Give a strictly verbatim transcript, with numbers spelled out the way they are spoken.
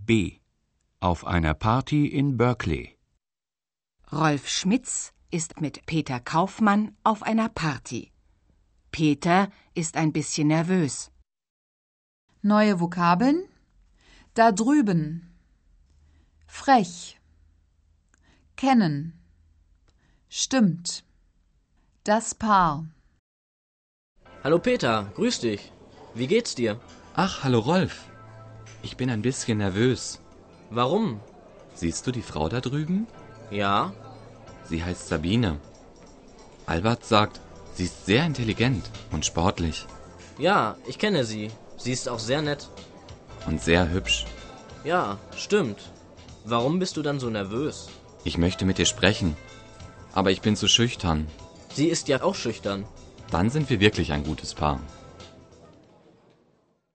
B. Auf einer Party in Berkeley. Rolf Schmitz ist mit Peter Kaufmann auf einer Party. Peter ist ein bisschen nervös. Neue Vokabeln. Da drüben. Frech. Kennen. Stimmt. Das Paar. Hallo Peter, grüß dich. Wie geht's dir? Ach, hallo Rolf. Ich bin ein bisschen nervös. Warum? Siehst du die Frau da drüben? Ja. Sie heißt Sabine. Albert sagt, sie ist sehr intelligent und sportlich. Ja, ich kenne sie. Sie ist auch sehr nett. Und sehr hübsch. Ja, stimmt. Warum bist du dann so nervös? Ich möchte mit dir sprechen, aber ich bin zu schüchtern. Sie ist ja auch schüchtern. Dann sind wir wirklich ein gutes Paar.